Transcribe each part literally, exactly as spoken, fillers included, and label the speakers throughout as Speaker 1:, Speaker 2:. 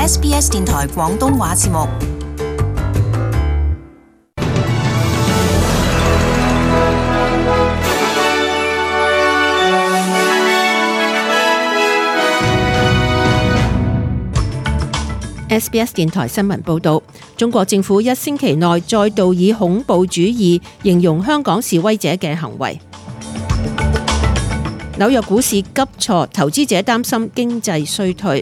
Speaker 1: S B S 電台廣東話節目。
Speaker 2: S B S 電台新聞報道，中國政府一星期內再度以恐怖主義形容香港示威者嘅行為。紐約股市急挫，投資者擔心經濟衰退。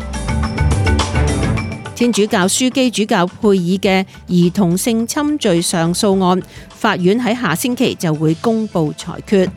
Speaker 2: 天主教樞機主教佩爾嘅兒童性侵罪上訴案，法院喺下星期就會公布裁決。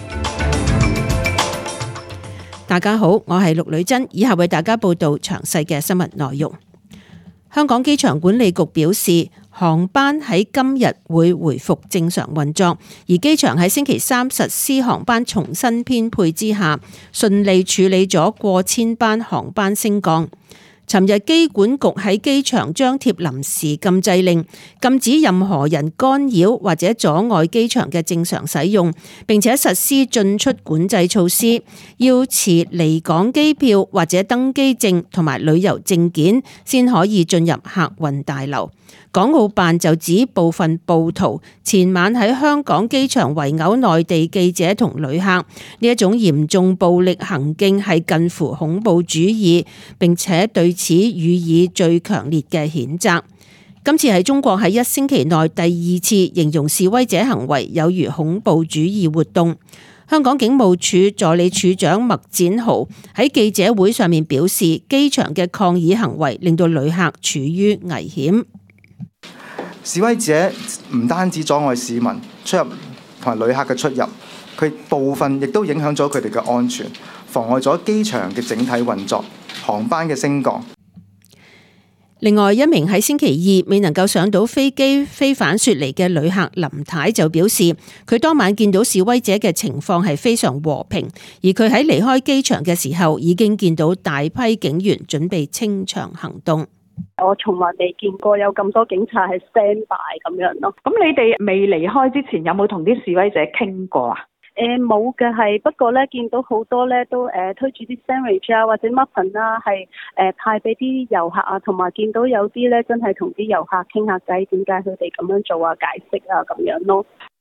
Speaker 2: 大家好，我係陸女珍，以下為大家報道詳細嘅新聞內容。香港機場管理局表示，航班喺今日會回復正常運作，而機場喺星期三實施航班重新編配之下，順利處理咗過千班航班升降。尋日機管局喺機場張貼臨時禁制令，禁止任何人干擾或者阻礙機場嘅正常使用，並且實施進出管制措施，要持離港機票或者登機證同埋旅遊證件先可以進入客運大樓。港澳辦就指部分暴徒前晚喺香港機場圍毆內地記者同旅客，呢一種嚴重暴力行徑係近乎恐怖主義，並且對此予以最強烈嘅譴責。今次係中國喺一星期內第二次形容示威者行為有如恐怖主義活動。香港警務處助理處長麥展豪喺記者會上面表示，機場嘅抗議行為令到旅客處於危險。
Speaker 3: 示威者唔單止阻礙市民出入同埋旅客嘅出入，佢部分亦都影響咗佢哋嘅安全，妨礙咗機場嘅整體運作、航班嘅升降。
Speaker 2: 另外一名喺星期二未能夠上到飛機非返雪梨嘅旅客林太就表示，佢當晚見到示威者嘅情況係非常和平，而佢喺離開機場嘅時候已經見到大批警員準備清場行動。
Speaker 4: 我從來未見過有咁多警察係 stand by 咁樣咯。咁你哋未離開之前有冇同啲示威者傾過啊？誒冇嘅，係不過咧見到好多咧都誒、呃、推住啲 sandwich 啊或者 muffin 啦，係誒派俾啲遊客啊，同埋見到有啲咧真係同啲遊客傾下偈，點解佢哋咁樣做啊，解釋啊咁樣咯。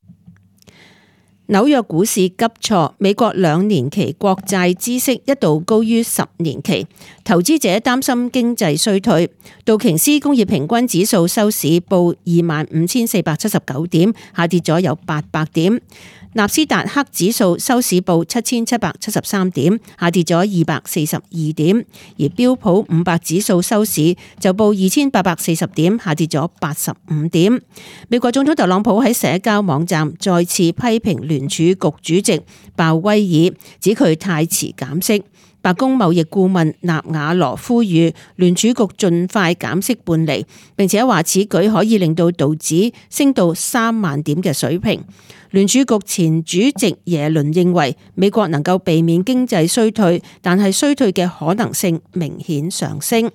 Speaker 2: 紐約股市急挫，美國兩年期國債孳息一度高於十年期，投資者擔心經濟衰退。道瓊斯工業平均指數收市報二萬五千四百七十九點，下跌咗有八百點。納斯達克指數收市報七千七百七十三點，下跌咗二百四十二點，而標普五百指數收市就報二千八百四十點，下跌咗八十五點。美國總統特朗普喺社交網站再次批評聯儲局主席鮑威爾，指佢太遲減息。白宮貿易顧問納瓦羅呼籲聯儲局盡快減息半釐，並且話此舉可以令到道指升到三萬點嘅水平。聯儲局前主席耶倫認為美國能夠避免經濟衰退，但係衰退嘅可能性明顯上升。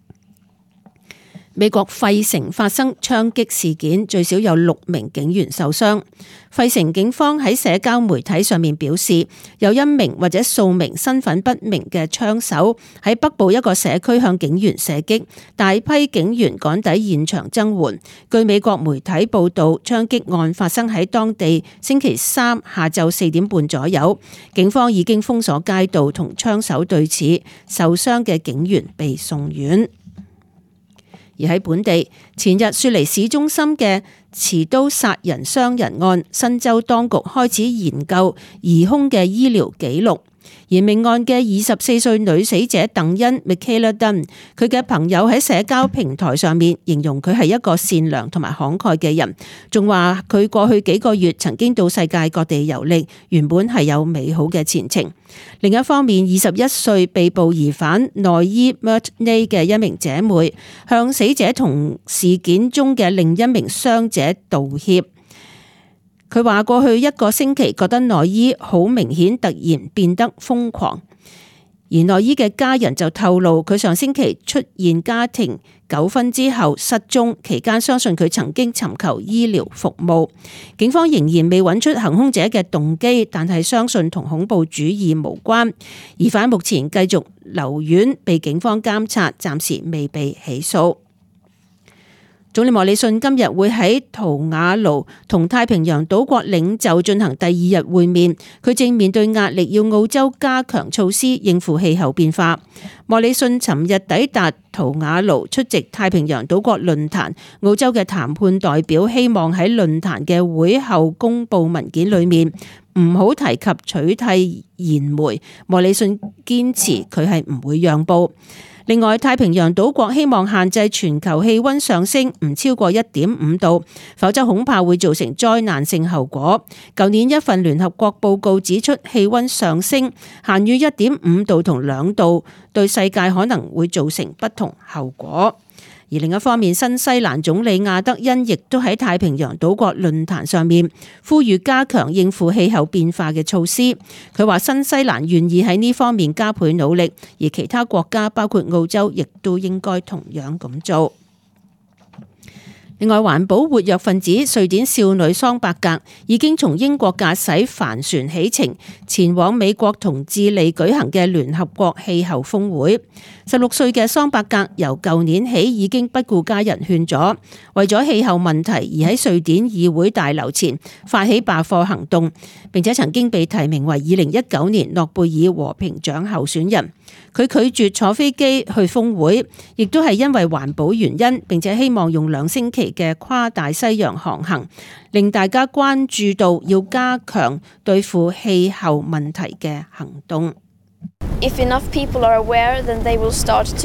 Speaker 2: 美國費城發生槍擊事件，最少有六名警員受傷。費城警方喺社交媒體上面表示，有一名或者數名身份不明嘅槍手喺北部一個社區向警員射擊，大批警員趕抵現場增援。據美國媒體報道，槍擊案發生喺當地星期三下晝四點半左右，警方已經封鎖街道同槍手對峙，受傷嘅警員被送院。而喺本地，前日雪梨市中心嘅持刀殺人傷人案，新州當局開始研究疑兇嘅醫療記錄。而命案嘅二十四歲女死者鄧恩 Michaela Dunn， 佢嘅朋友喺社交平台上面形容佢係一個善良同埋慷慨嘅人，仲話佢過去幾個月曾經到世界各地遊歷，原本係有美好嘅前程。另一方面，二十一歲被捕疑犯內伊 Murtney 嘅一名姐妹向死者同事件中嘅另一名傷者道歉。佢話過去一個星期覺得內伊好明顯突然變得瘋狂， 而內伊嘅家人就透露，佢上星期出現家庭糾紛之後失蹤，期間相信佢曾經尋求醫療服務。警方仍然未揾出行兇者嘅動機，但係相信同恐怖主義無關。疑犯目前繼續留院被警方監察，暫時未被起訴。總理莫里遜今日會喺圖瓦盧同太平洋島國領袖進行第二日會面，佢正面對壓力，要澳洲加強措施應付氣候變化。莫里遜尋日抵達圖瓦盧出席太平洋島國論壇，澳洲嘅談判代表希望喺論壇嘅會後公布文件裏面唔好提及取替燃煤。莫里遜堅持佢係唔會讓步。另外，太平洋島國希望限制全球氣溫上升唔超過一點五度，否則恐怕會造成災難性後果。舊年一份聯合國報告指出，氣溫上升限於一點五度同兩度，對世界可能會造成不同後果。而另一方面，新西蘭總理亞德恩亦都喺太平洋島國論壇上面呼籲加強應付氣候變化嘅措施。佢話新西蘭願意喺呢方面加倍努力，而其他國家包括澳洲亦都應該同樣咁做。另外，環保活躍分子瑞典少女桑伯格已經從英國駕駛帆船起程，前往美國同智利舉行嘅聯合國氣候峰會。十六歲嘅桑伯格由舊年起已經不顧家人勸阻，為咗氣候問題而喺瑞典議會大樓前發起罷課行動，並且曾經被提名為二零一九年諾貝爾和平獎候選人。佢拒絕坐飛機去峰會，亦都係因為環保原因，並且希望用兩星期嘅跨大西洋航行，令大家關注到要加強對付氣候問題嘅行動。
Speaker 5: If enough people are aware, then they will start to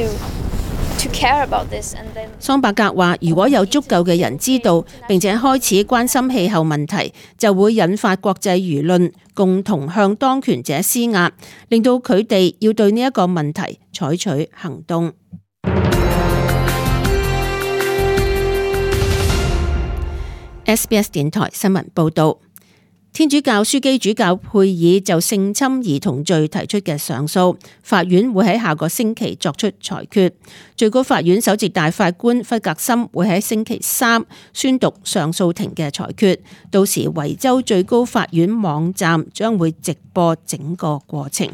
Speaker 5: to care about this, and then
Speaker 2: 桑伯格話：如果有足夠嘅人知道並且開始關心氣候問題，就會引發國際輿論共同向當權者施壓，令到佢哋要對呢一個問題採取行動。S B S 電台新聞報導。天主教樞機主教佩爾就性侵兒童罪提出嘅上訴，法院會喺下個星期作出裁決。最高法院首席大法官弗格森會喺星期三宣讀上訴庭嘅裁決，到時維州最高法院網站將會直播整個過程。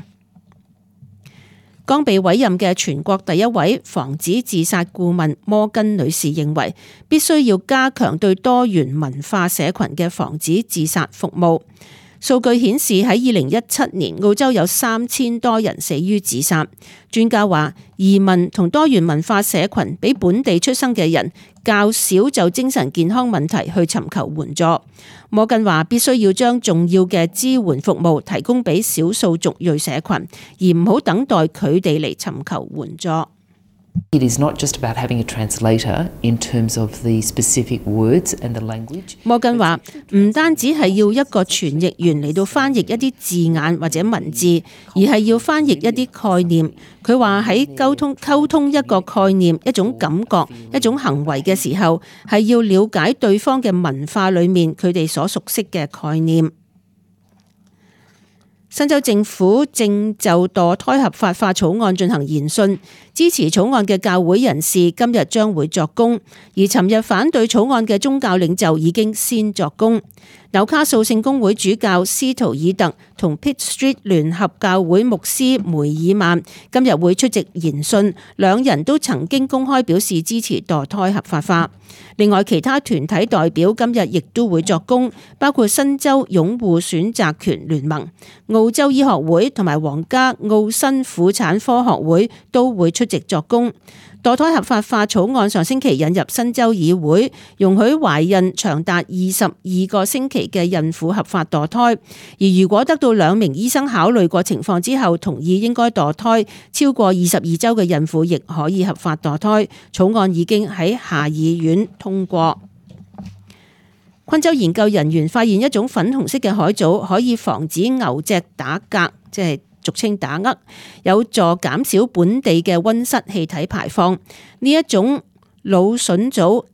Speaker 2: 剛被委任嘅全國第一位防止自殺顧問摩根女士認為，必須要加強對多元文化社群嘅防止自殺服務。數據顯示喺二零一七年，澳洲有三千多人死於自殺。專家話，移民同多元文化社群比本地出生嘅人較少就精神健康問題去尋求援助。摩根話，必須要將重要嘅支援服務提供俾少數族裔社群，而唔好等待佢哋嚟尋求援助。
Speaker 6: It is not just about having a translator in terms of the specific words and the language.
Speaker 2: 摩根話唔單止係要一個傳譯員嚟到翻譯一啲字眼或者文字，而係要翻譯一啲概念。佢話喺溝通溝通一個概念、一種感覺、一種行為嘅時候，係要了解對方嘅文化裏面佢哋所熟悉嘅概念。新州政府正就墮胎合法化草案進行研訊，支持草案嘅教會人士今日將會作供，而尋日反對草案嘅宗教領袖已經先作供。紐卡素聖公會主教斯圖爾特同 Pitt Street 聯合教會牧師梅爾曼今日會出席研訊，兩人都曾經公開表示支持墮胎合法化。另外，其他團體代表今日亦都會作供，包括新州擁護選擇權聯盟、澳洲醫學會同埋皇家澳新婦產科學會都會出席作供。墮胎合法化草案上星期引入新州議會，容許懷孕長達二十二個星期嘅孕婦合法墮胎，而如果得到兩名醫生考慮過情況之後同意應該墮胎，超過二十二周嘅孕婦亦可以合法墮胎。草案已經喺下議院通過。昆州研究人員發現一種粉紅色嘅海藻可以防止牛隻打嗝，即係俗稱打嗝，有助減少本地嘅溫室氣體排放。呢一種老筍藻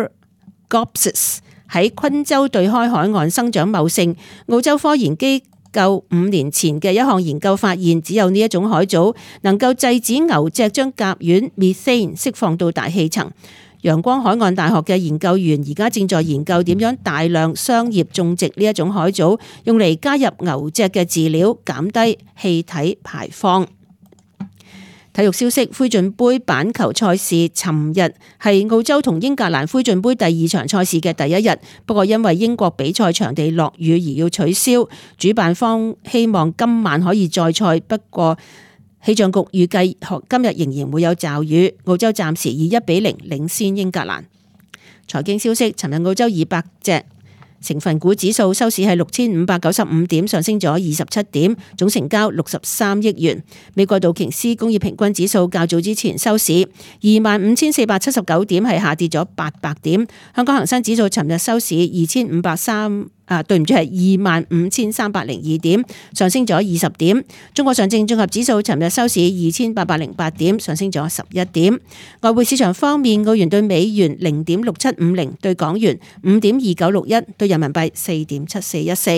Speaker 2: Aspergopsis 喺昆州對開海岸生長茂盛，澳洲科研機究五年前嘅一項研究發現，只有呢一種海藻能夠制止牛隻將甲烷 methane 釋放到大氣層。陽光海岸大學嘅研究員而家正在研究點樣大量商業種植呢一種海藻，用嚟加入牛隻嘅飼料，減低氣體排放。體育消息，灰進杯板球賽事尋日係澳洲同英格蘭灰進杯第二場賽事嘅第一日，不過因為英國比賽場地落雨而要取消。主辦方希望今晚可以再賽，不過氣象局預計今日仍然會有驟雨。澳洲暫時以一比零領先英格蘭。財經消息，尋日澳洲二百隻成分股指數收市係六千五百九十五點，上升咗二十七點，總成交六十三億元。美國道瓊斯工業平均指數較早之前收市二萬五千四百七十九點，係下跌咗八百點。香港恒生指數尋日收市二千五百三啊，對唔住係二萬五千三百零二點，上升咗二十點。中國上證綜合指數尋日收市二千八百零八點，上升咗十一點。外匯市場方面，澳元對美元零點六七五零，對港元五點二九六一，對人民幣四點七四一四。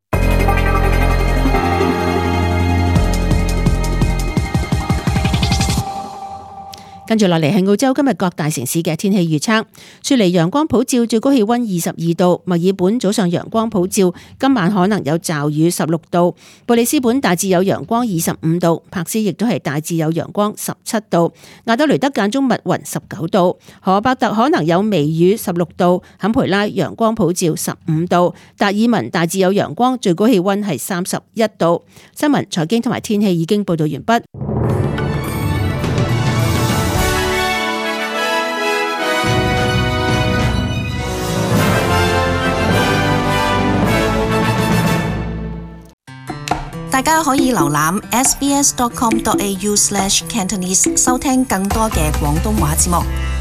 Speaker 2: 跟住落嚟係澳洲今日各大城市嘅天氣預測。雪梨陽光普照，最高氣溫二十二度；墨爾本早上陽光普照，今晚可能有驟雨，十六度；布里斯本大致有陽光，二十五度；柏斯亦都係大致有陽光，十七度；亞德雷德間中密雲，十九度；荷伯特可能有微雨，十六度；坎培拉陽光普照，十五度；達爾文大致有陽光，最高氣溫係三十一度。新聞、財經同埋天氣已經報道完畢。
Speaker 1: 大家可以瀏覽 s b s dot com dot a u slash cantonese 收聽更多嘅廣東話節目。